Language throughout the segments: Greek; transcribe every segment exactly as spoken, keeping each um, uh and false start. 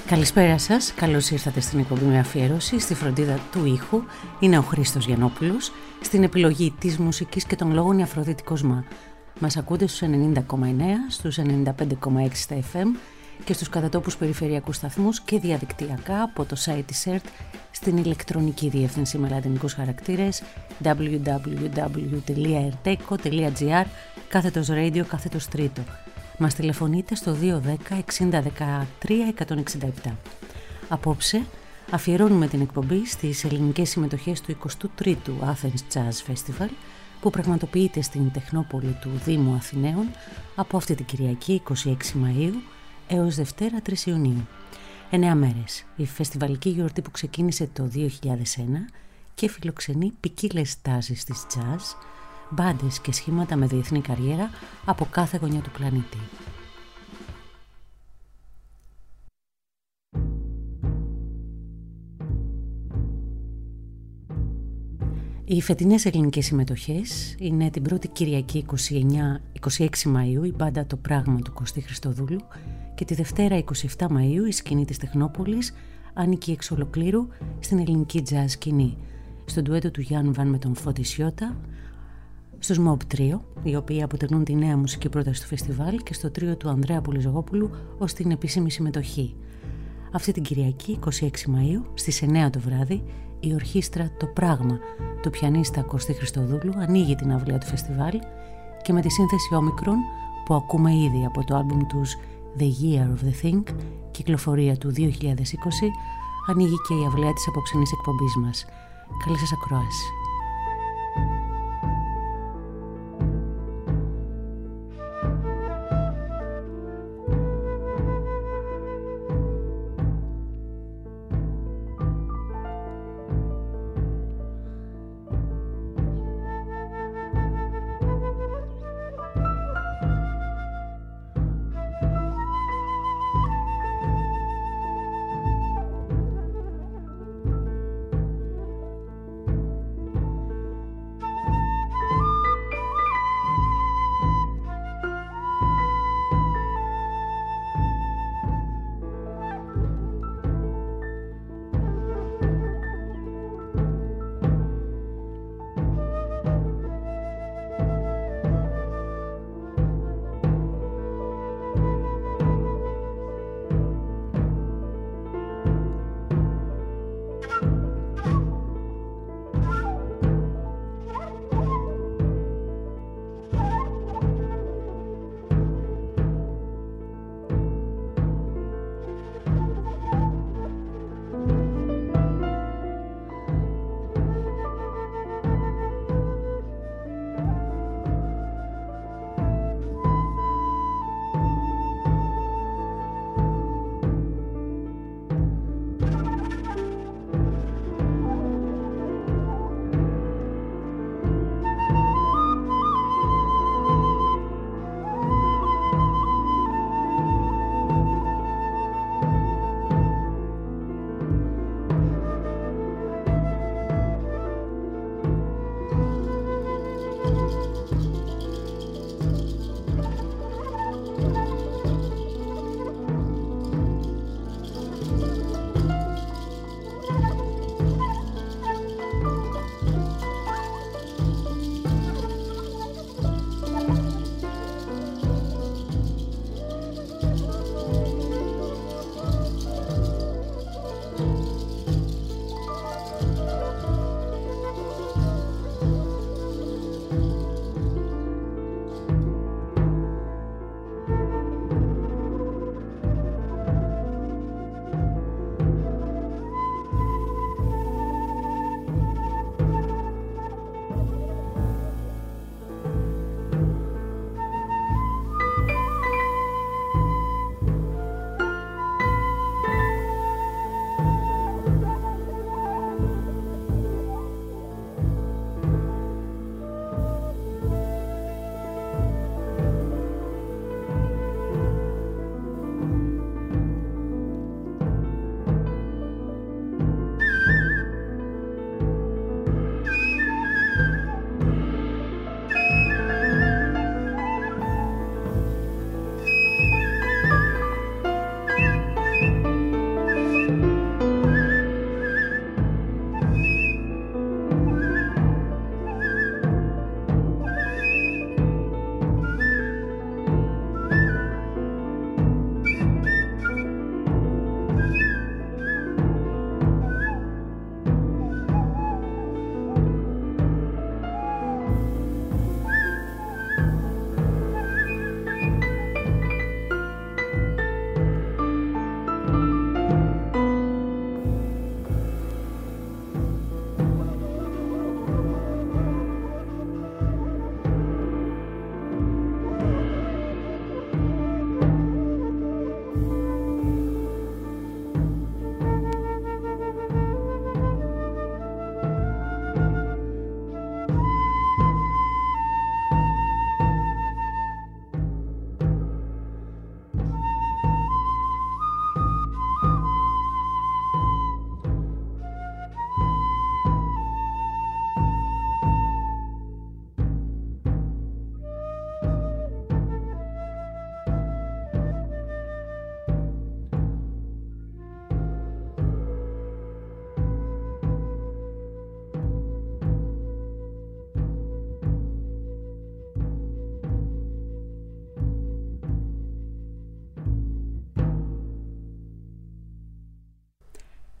Καλησπέρα σας, καλώς ήρθατε στην εκπομπή με αφιέρωση. Στη φροντίδα του ήχου είναι ο Χρήστος Γιαννόπουλος, στην επιλογή της μουσικής και των λόγων η Αφροδίτη Κοσμά. Μας ακούτε στους ενενήντα κόμμα εννέα, στους ενενήντα πέντε κόμμα έξι στα εφ εμ και στους κατατόπους περιφερειακούς σταθμούς και διαδικτυακά από το site της ΕΡΤ στην ηλεκτρονική διεύθυνση με λατινικούς χαρακτήρες double-u double-u double-u τελεία ερτέκο τελεία τζι άρ κάθετος radio κάθετος τρίτο. Μας τηλεφωνείτε στο δύο ένα μηδέν εξήντα δεκατρία εκατόν εξήντα επτά. Απόψε αφιερώνουμε την εκπομπή στις ελληνικές συμμετοχές του εικοστού τρίτου Athens Jazz Festival που πραγματοποιείται στην Τεχνόπολη του Δήμου Αθηναίων από αυτή την Κυριακή είκοσι έξι Μαΐου έως Δευτέρα τρεις Ιουνίου. Εννέα μέρες. Η φεστιβαλική γιορτή που ξεκίνησε το δύο χιλιάδες ένα και φιλοξενεί ποικίλες τάσεις της jazz, μπάντες και σχήματα με διεθνή καριέρα από κάθε γωνιά του πλανήτη. Οι φετινές ελληνικές συμμετοχές είναι την πρώτη Κυριακή είκοσι εννέα είκοσι έξι Μαΐου η μπάντα «Το Πράγμα» του Κωστή Χριστοδούλου και τη Δευτέρα είκοσι επτά Μαΐου η σκηνή της Τεχνόπολης ανήκει εξ ολοκλήρου στην ελληνική jazz σκηνή, στο ντουέτο του Γιάννου Βαν με τον Φώτη Σιώτα, στους Mob Trio, οι οποίοι αποτελούν τη νέα μουσική πρόταση του φεστιβάλ, και στο τρίο του Ανδρέα Πολυζογόπουλου ως την επίσημη συμμετοχή. Αυτή την Κυριακή είκοσι έξι Μαΐου στις εννέα το βράδυ η ορχήστρα «Το Πράγμα» του πιανίστα Κωστή Χριστοδούλου ανοίγει την αυλαία του φεστιβάλ και με τη σύνθεση Omicron που ακούμε ήδη από το άλμπουμ τους The Year of the Thing, κυκλοφορία του δύο χιλιάδες είκοσι, ανοίγει και η αυλαία της απόψινής εκπομπής μας. Καλή σας ακρόαση.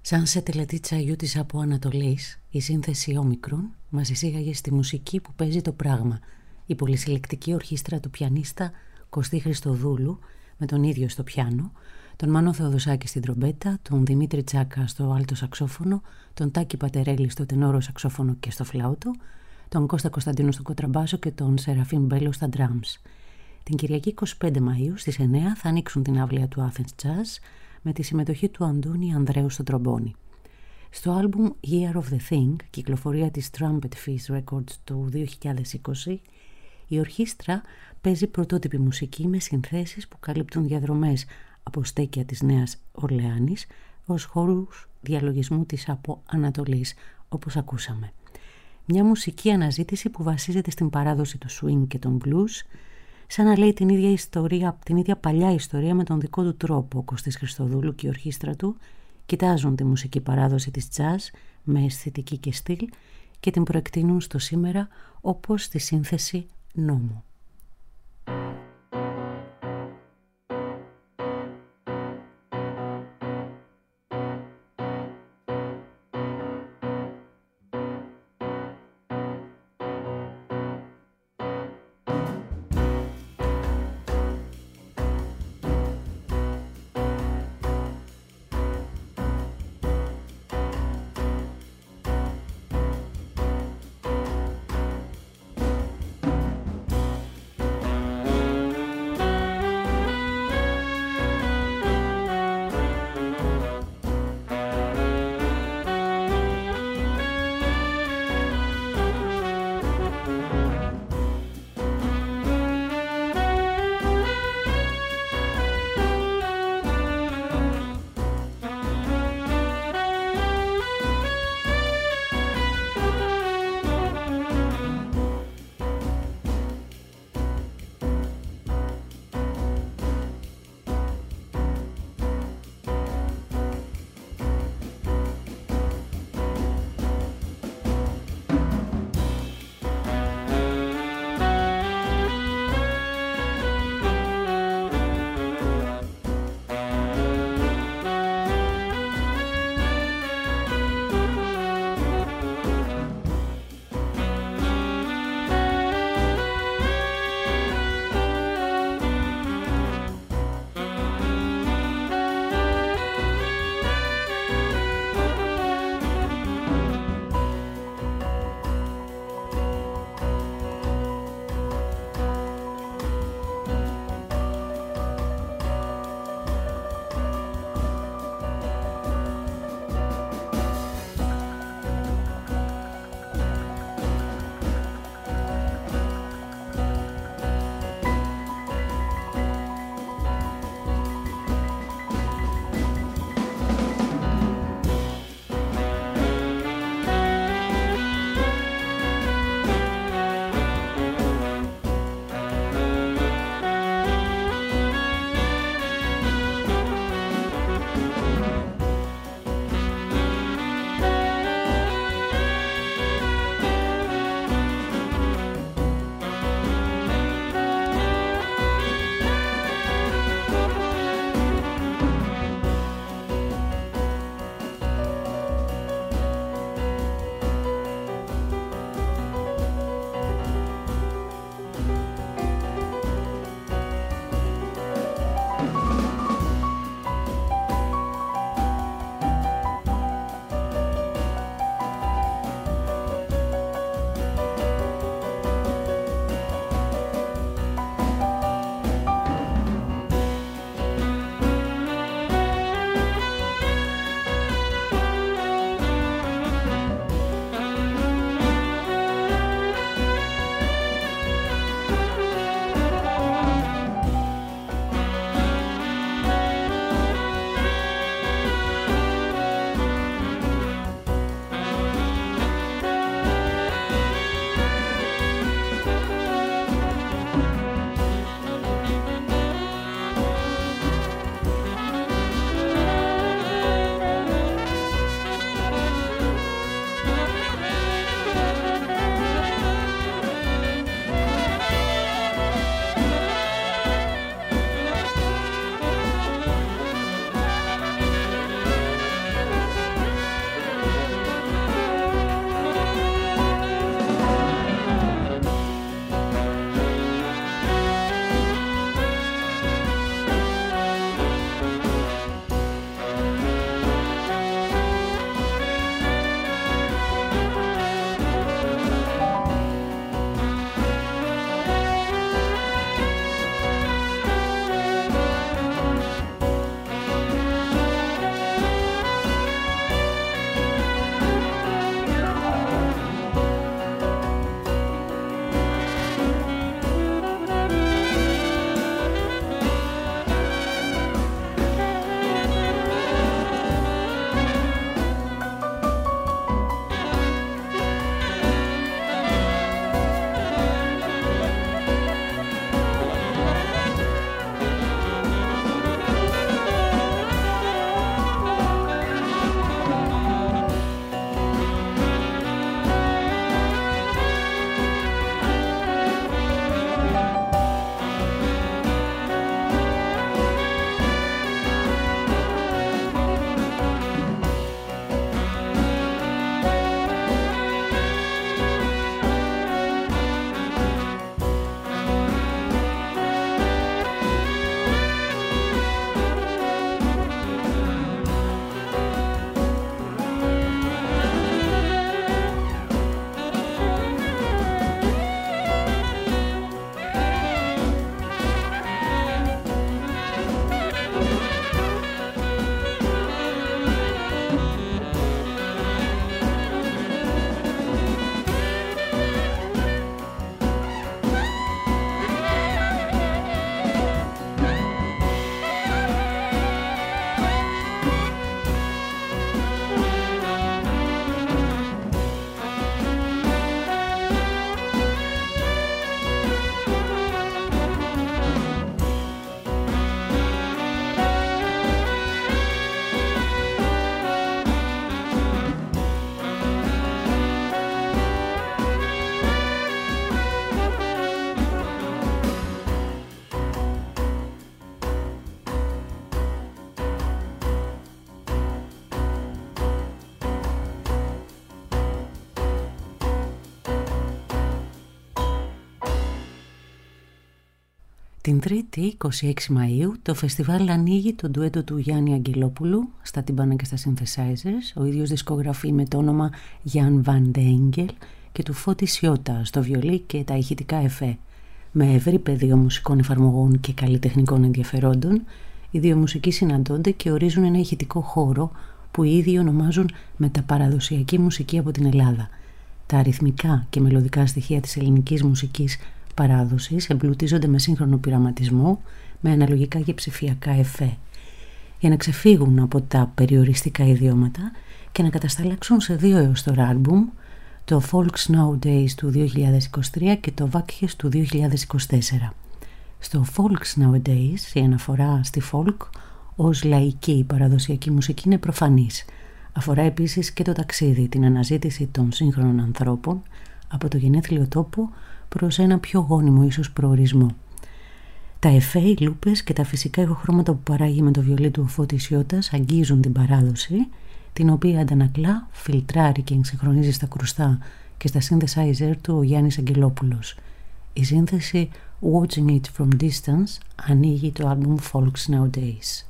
Σαν σε τελετή τσαγιού της από Ανατολής, η σύνθεση όμικρον μας εισήγαγε στη μουσική που παίζει το πράγμα. Η πολυσυλλεκτική ορχήστρα του πιανίστα Κωστή Χριστοδούλου, με τον ίδιο στο πιάνο, τον Μάνο Θεοδοσάκη στην τρομπέτα, τον Δημήτρη Τσάκα στο άλτο σαξόφωνο, τον Τάκη Πατερέλη στο τενόρο σαξόφωνο και στο φλάουτο, τον Κώστα Κωνσταντίνο στο κοντραμπάσο και τον Σεραφείμ Μπέλο στα drums. Την Κυριακή εικοστή πέμπτη Μαΐου στις εννιά θα ανοίξουν την αυλαία του Athens Jazz με τη συμμετοχή του Αντώνη Ανδρέου στο τρομπόνι. Στο άλμπουμ Year of the Thing, κυκλοφορία της Trumpet Fish Records του δύο χιλιάδες είκοσι, η ορχήστρα παίζει πρωτότυπη μουσική με συνθέσεις που καλύπτουν διαδρομές από στέκια της Νέας Ορλεάνης ως χώρους διαλογισμού της από Ανατολής, όπως ακούσαμε. Μια μουσική αναζήτηση που βασίζεται στην παράδοση του swing και των blues, σαν να λέει την ίδια ιστορία, την ίδια παλιά ιστορία με τον δικό του τρόπο. Ο Κωστής Χριστοδούλου και η ορχήστρα του κοιτάζουν τη μουσική παράδοση της jazz με αισθητική και στυλ και την προεκτείνουν στο σήμερα όπως τη σύνθεση νόμου. Την Τρίτη, είκοσι έξι Μαΐου, το φεστιβάλ ανοίγει το ντουέτο του Γιάννη Αγγελόπουλου στα τυμπάνα και στα synthesizers, ο ίδιος δισκογραφεί με το όνομα Jan van de Engel, και του Φώτη Σιώτα στο βιολί και τα ηχητικά εφέ. Με ευρύ πεδίο μουσικών εφαρμογών και καλλιτεχνικών ενδιαφερόντων, οι δύο μουσικοί συναντώνται και ορίζουν ένα ηχητικό χώρο που οι ίδιοι ονομάζουν μεταπαραδοσιακή μουσική από την Ελλάδα. Τα αριθμικά και μελωδικά στοιχεία της ελληνικής μουσικής παράδοσης εμπλουτίζονται με σύγχρονο πειραματισμό, με αναλογικά και ψηφιακά εφέ, για να ξεφύγουν από τα περιοριστικά ιδιώματα και να κατασταλάξουν σε δύο έως τώρα άλμπουμ, το Folks Nowadays του δύο χιλιάδες είκοσι τρία και το Vakjes του δύο χιλιάδες είκοσι τέσσερα. Στο Folks Nowadays η αναφορά στη folk ως λαϊκή παραδοσιακή μουσική είναι προφανής. Αφορά επίσης και το ταξίδι, την αναζήτηση των σύγχρονων ανθρώπων από το γενέθλιο τόπο προς ένα πιο γόνιμο ίσως προορισμό. Τα εφέ, οι λούπες και τα φυσικά ηχοχρώματα που παράγει με το βιολί του ο Φώτης Σιώτας αγγίζουν την παράδοση, την οποία αντανακλά, φιλτράρει και εξυγχρονίζει στα κρουστά και στα synthesizer του ο Γιάννης Αγγελόπουλος. Η σύνθεση Watching It From Distance ανοίγει το άλμπουμ Folks Nowadays.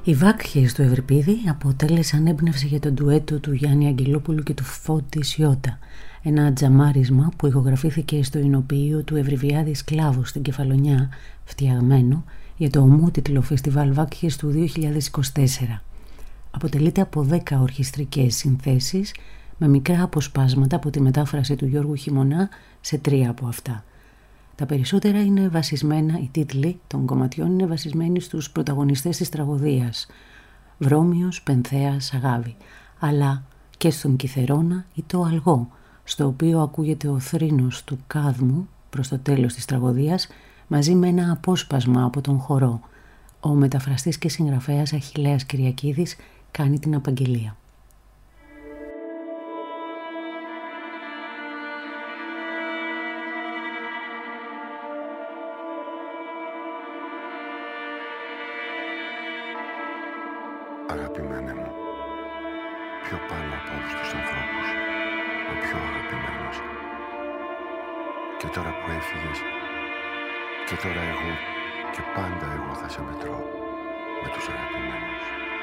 Οι Βάκχες του Ευρυπίδη αποτέλεσαν έμπνευση για το ντουέτο του Γιάννη Αγγελόπουλου και του Φώτη Σιώτα, ένα τζαμάρισμα που ηχογραφήθηκε στο εινοποιείο του Ευρυπιάδη Σκλάβου στην Κεφαλονιά, φτιαγμένο για το ομότιτλο φεστιβάλ Βάκχες του δύο χιλιάδες είκοσι τέσσερα. Αποτελείται από δέκα ορχιστρικές συνθέσεις με μικρά αποσπάσματα από τη μετάφραση του Γιώργου Χειμωνά σε τρία από αυτά. Τα περισσότερα είναι βασισμένα, οι τίτλοι των κομματιών είναι βασισμένοι στους πρωταγωνιστές της τραγωδίας, Βρώμιος, Πενθέας, Αγάβη, αλλά και στον Κιθερώνα ή το Αλγό, στο οποίο ακούγεται ο θρήνος του Κάδμου προς το τέλος της τραγωδίας, μαζί με ένα απόσπασμα από τον χορό. Ο μεταφραστής και συγγραφέας Αχιλλέας Κυριακίδης κάνει την απαγγελία. Αγαπημένε μου, πιο πάνω από όλους τους ανθρώπους, ο πιο αγαπημένος. Και τώρα που έφυγες, και τώρα εγώ, και πάντα εγώ θα σε μετρώ με τους αγαπημένους.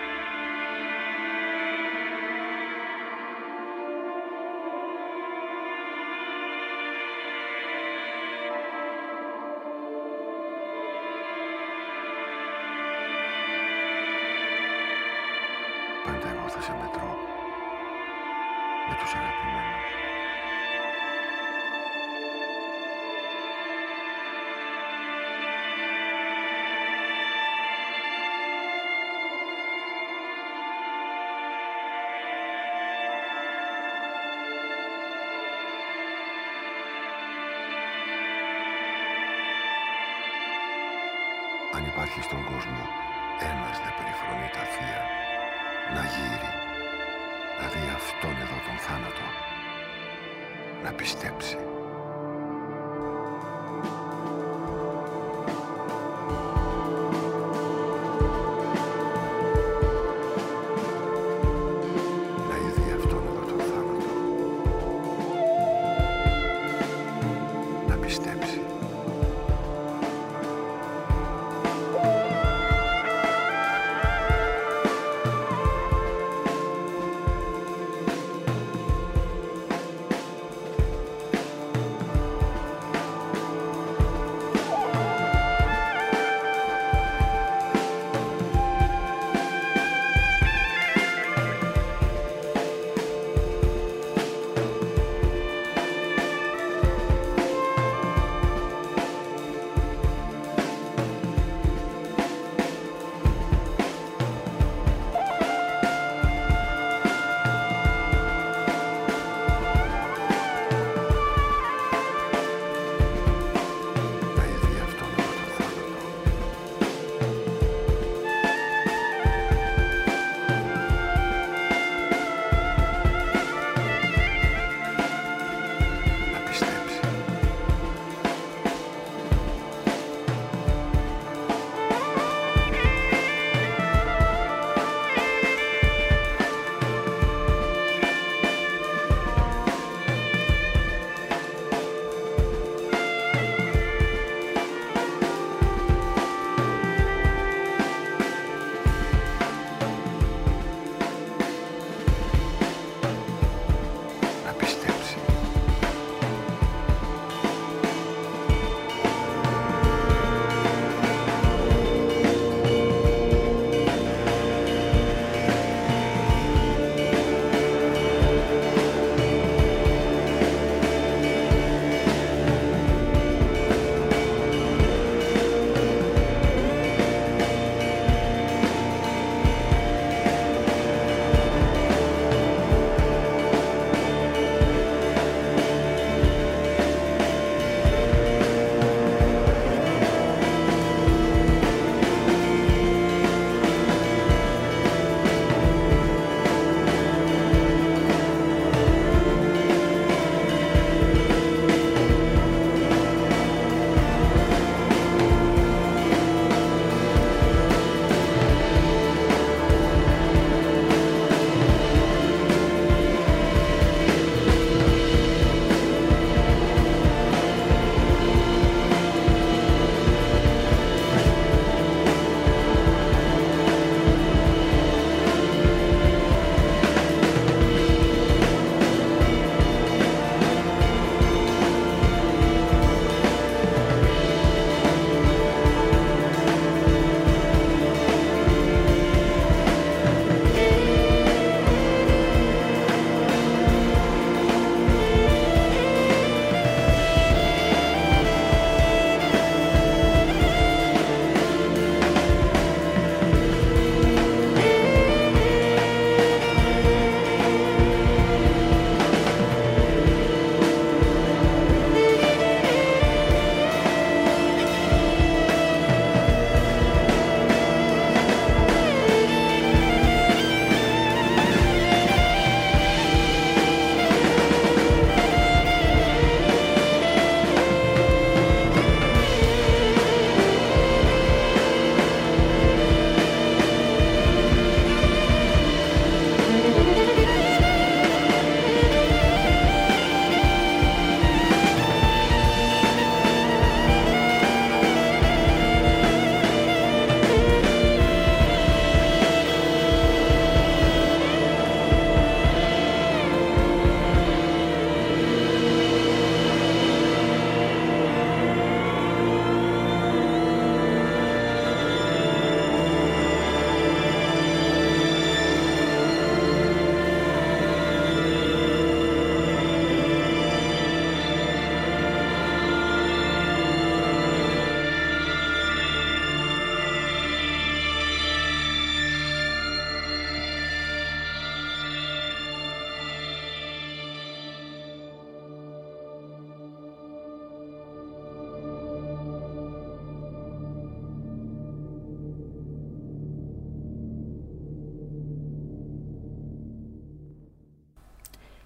Πάντα εγώ θα σε μετρώ με τους αγαπημένους. Αν υπάρχει στον κόσμο ένας δεν περιφρονεί τα θεία, να γύρει, να δει αυτόν εδώ τον θάνατο, να πιστέψει. Να δει αυτόν εδώ τον θάνατο, να πιστέψει.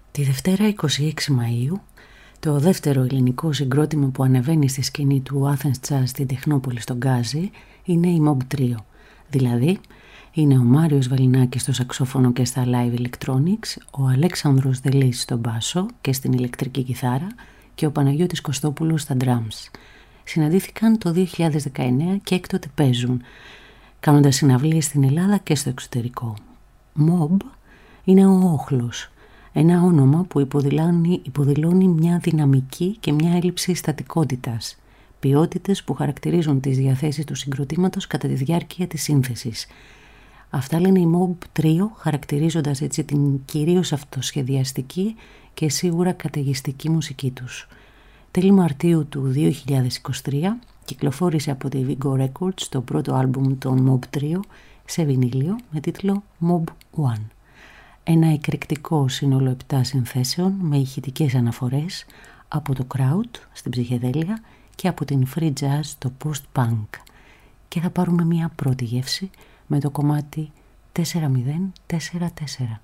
Τη Δευτέρα εικοστή έκτη Μαΐου, το δεύτερο ελληνικό συγκρότημα που ανεβαίνει στη σκηνή του Athens Jazz στην Τεχνόπολη στον Γκάζι είναι η Mob Trio. Δηλαδή, είναι ο Μάριος Βαλινάκης στο σαξόφωνο και στα live electronics, ο Αλέξανδρος Δελής στο μπάσο και στην ηλεκτρική κιθάρα και ο Παναγιώτης Κωστόπουλος στα drums. Συναντήθηκαν το δύο χιλιάδες δεκαεννέα και έκτοτε παίζουν, κάνοντας συναυλίες στην Ελλάδα και στο εξωτερικό. Mob είναι ο όχλος, ένα όνομα που υποδηλώνει, υποδηλώνει μια δυναμική και μια έλλειψη στατικότητας, ποιότητες που χαρακτηρίζουν τις διαθέσεις του συγκροτήματος κατά τη διάρκεια της σύνθεσης. Αυτά λένε οι Mob Trio, χαρακτηρίζοντας έτσι την κυρίως αυτοσχεδιαστική και σίγουρα καταιγιστική μουσική τους. Τέλη Μαρτίου του δύο χιλιάδες είκοσι τρία κυκλοφόρησε από τη Vigo Records το πρώτο άλμπουμ των Mob Trio σε βινίλιο με τίτλο Mob One. Ένα εκρηκτικό σύνολο επτά συνθέσεων με ηχητικές αναφορές από το crowd στην ψυχεδέλεια και από την free jazz στο post-punk. Και θα πάρουμε μια πρώτη γεύση με το κομμάτι τέσσερα μηδέν τέσσερα τέσσερα.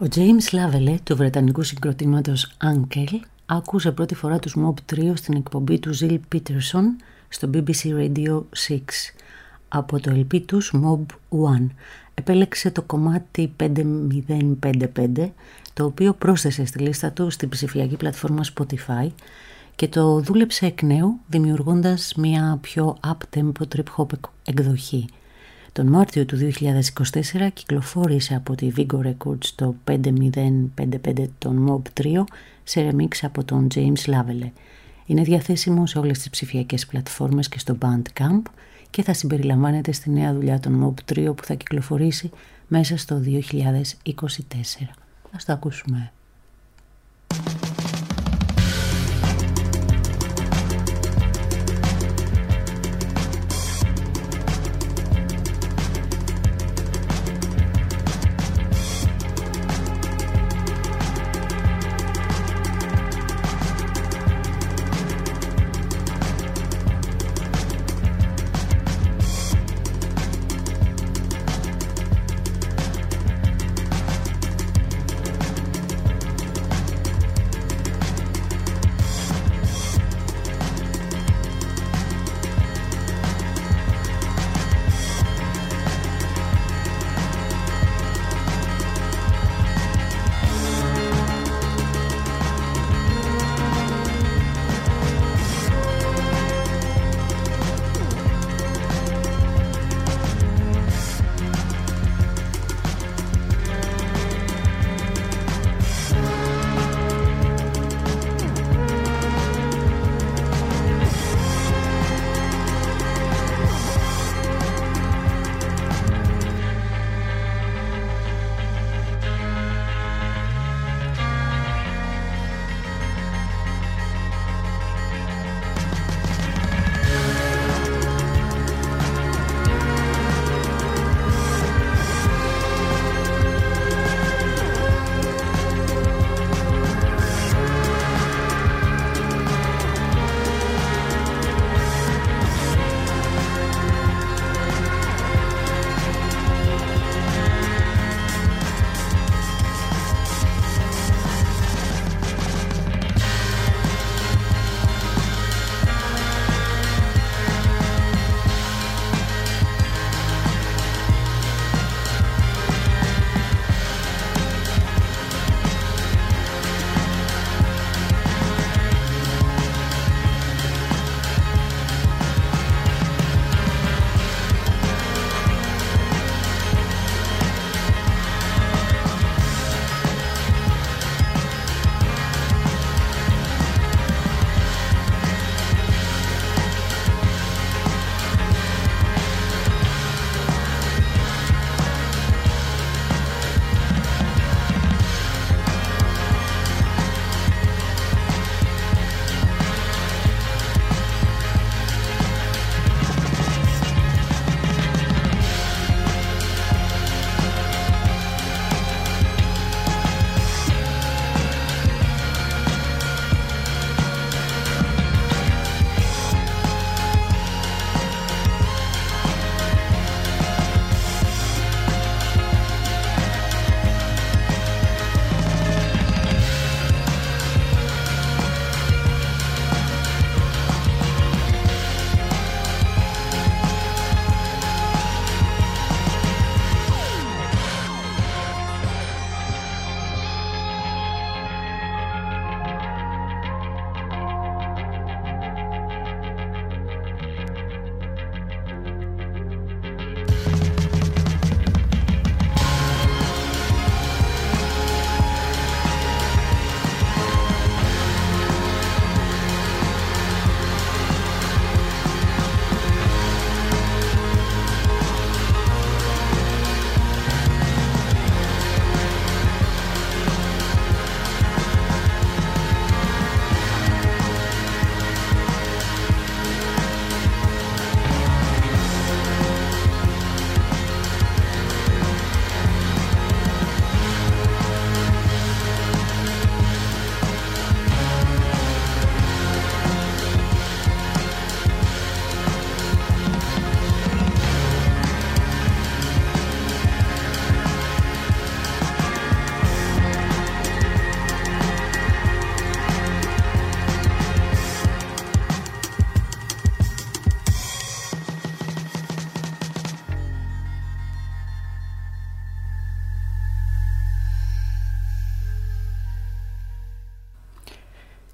Ο James Lavelle του βρετανικού συγκροτήματος Uncle άκουσε πρώτη φορά τους Mob Trio στην εκπομπή του Zil Peterson στο μπι μπι σι Radio έξι. Από το ελ πι τους Mob One επέλεξε το κομμάτι πέντε μηδέν πέντε πέντε, το οποίο πρόσθεσε στη λίστα του στην ψηφιακή πλατφόρμα Spotify και το δούλεψε εκ νέου δημιουργώντας μια πιο up-tempo trip-hop εκδοχή. Τον Μάρτιο του δύο χιλιάδες είκοσι τέσσερα κυκλοφόρησε από τη Vigo Records το πέντε μηδέν πέντε πέντε των Mob Trio σε remix από τον James Lavelle. Είναι διαθέσιμο σε όλες τις ψηφιακές πλατφόρμες και στο Bandcamp και θα συμπεριλαμβάνεται στη νέα δουλειά των Mob Trio που θα κυκλοφορήσει μέσα στο δύο χιλιάδες είκοσι τέσσερα. Ας το ακούσουμε.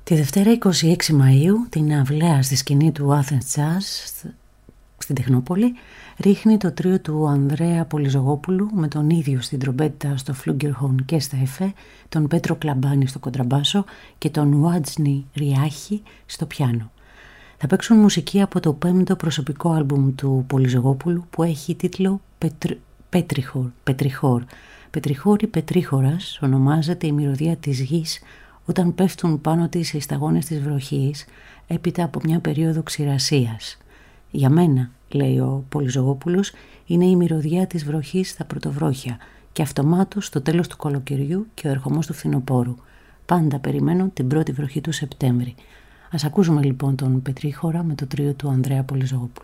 Τη Δευτέρα είκοσι έξι Μαΐου την αυλαία στη σκηνή του Athens Jazz στην Τεχνόπολη ρίχνει το τρίο του Ανδρέα Πολυζογόπουλου με τον ίδιο στην τρομπέτα στο φλούγκερχορν και στα εφέ, τον Πέτρο Κλαμπάνη στο κοντραμπάσο και τον Ουάτζνη Ριάχη στο πιάνο. Θα παίξουν μουσική από το πέμπτο προσωπικό άλμπουμ του Πολυζογόπουλου που έχει τίτλο Πετρ... Πέτριχορ. Πετριχόρ. Πετριχόρ ή Πετρίχορας ονομάζεται η μυρωδία της γης όταν πέφτουν πάνω της οι σταγόνες της βροχής έπειτα από μια περίοδο ξηρασίας. Για μένα, λέει ο Πολυζογόπουλος, είναι η μυρωδιά της βροχής στα πρωτοβρόχια και αυτομάτως στο τέλος του καλοκαιριού και ο ερχομός του φθινοπόρου. Πάντα περιμένω την πρώτη βροχή του Σεπτέμβρη. Ας ακούσουμε λοιπόν τον Πετρίχορα με το τρίο του Ανδρέα Πολυζογόπουλου.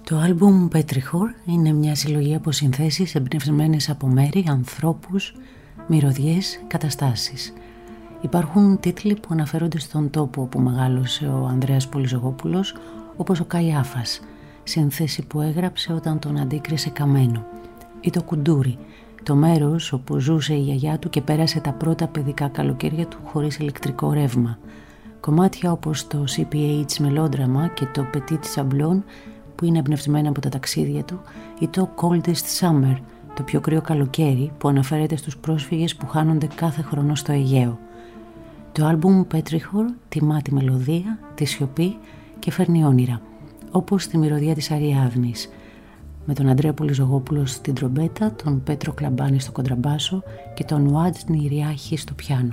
Το άλμπουμ Petrichor είναι μια συλλογή από συνθέσεις εμπνευσμένες από μέρη, ανθρώπους, μυρωδιές, καταστάσεις. Υπάρχουν τίτλοι που αναφέρονται στον τόπο όπου μεγάλωσε ο Ανδρέας Πολυζωγόπουλος, όπως ο Καϊάφας, σύνθεση που έγραψε όταν τον αντίκρισε καμένο, ή το Κουντούρι, το μέρος όπου ζούσε η γιαγιά του και πέρασε τα πρώτα παιδικά καλοκαίρια του χωρίς ηλεκτρικό ρεύμα. Κομμάτια όπως το σι πι έιτς Μελόδραμα και το Petit Sablon που είναι εμπνευσμένα από τα ταξίδια του, ή το Coldest Summer, το πιο κρύο καλοκαίρι που αναφέρεται στους πρόσφυγες που χάνονται κάθε χρόνο στο Αιγαίο. Το άλμπουμ Petrichor τιμά τη μελωδία, τη σιωπή και φέρνει όνειρα, όπως τη μυρωδία της Αριάδνης, με τον Ανδρέα Πολυζωγόπουλο στην τρομπέτα, τον Πέτρο Κλαμπάνη στο κοντραμπάσο και τον Ουάτζνη Ριάχη στο πιάνο.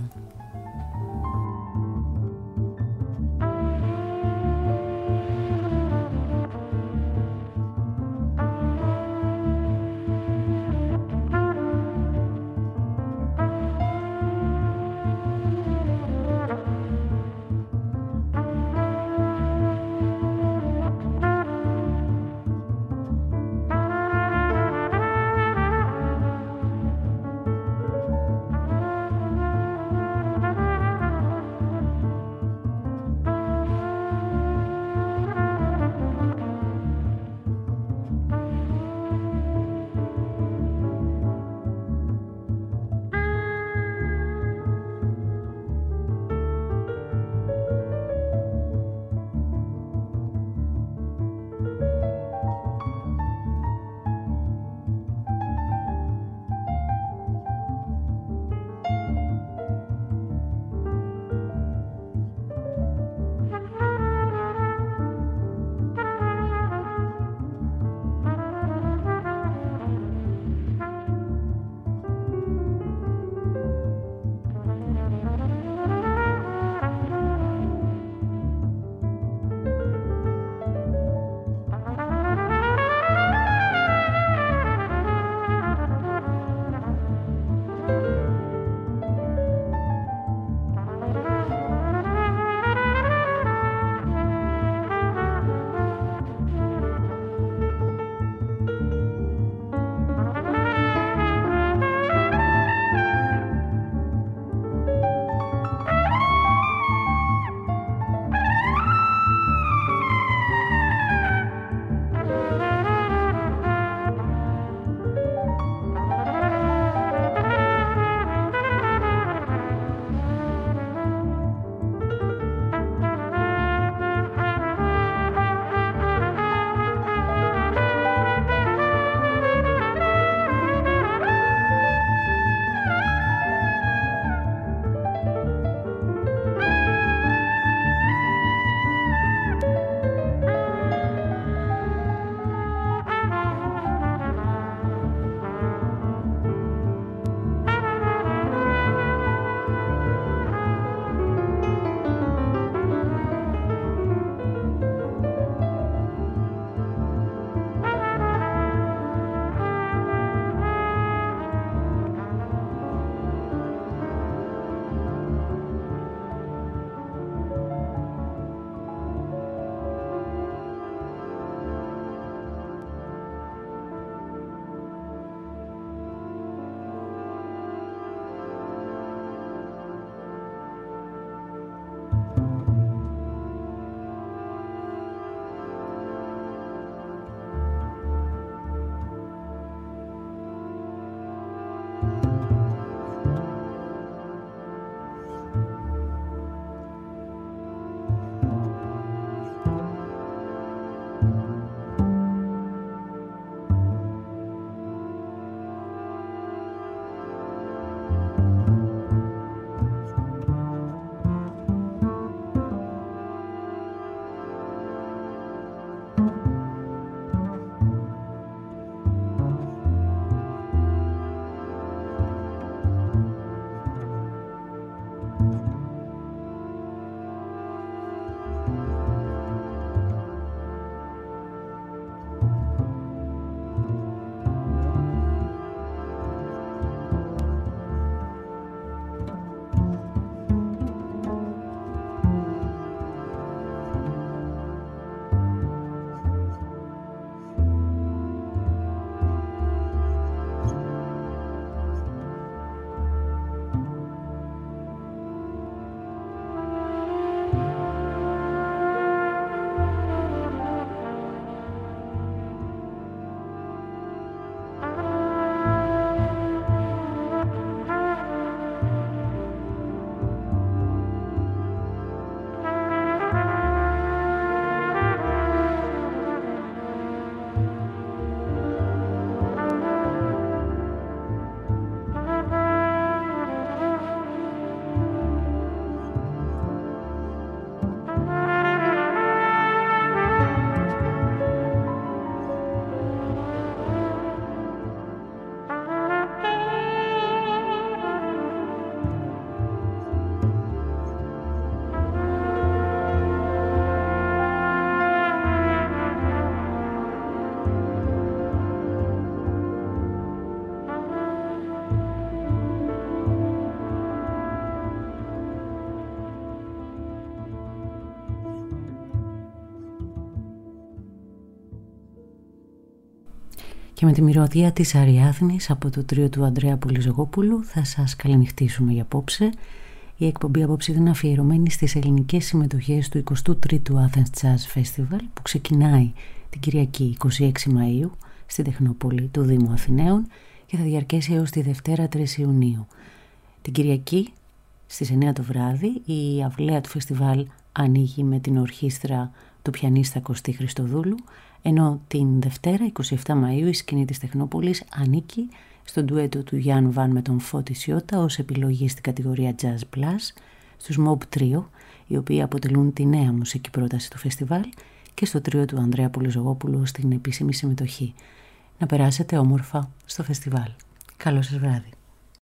Και με τη μυρωδία της Αριάδνης από το τρίο του Ανδρέα Πολυζωγόπουλου θα σας καληνυχτήσουμε για απόψε. Η εκπομπή απόψε είναι αφιερωμένη στις ελληνικές συμμετοχές του εικοστού τρίτου Athens Jazz Festival που ξεκινάει την Κυριακή εικοστή έκτη Μαΐου στην Τεχνόπολη του Δήμου Αθηναίων και θα διαρκέσει έως τη Δευτέρα τρεις Ιουνίου. Την Κυριακή στις εννιά το βράδυ η αυλαία του φεστιβάλ ανοίγει με την ορχήστρα του πιανίστα Κωστή Χριστοδούλου, ενώ την Δευτέρα εικοστή εβδόμη Μαΐου η σκηνή της Τεχνόπολης ανήκει στο ντουέτο του Γιάνν Βαν με τον Φώτη Σιώτα ως επιλογή στην κατηγορία Jazz Plus, στους Mob Trio, οι οποίοι αποτελούν τη νέα μουσική πρόταση του φεστιβάλ, και στο τρίο του Ανδρέα Πολυζωγόπουλου στην επίσημη συμμετοχή. Να περάσετε όμορφα στο φεστιβάλ. Καλό σας βράδυ.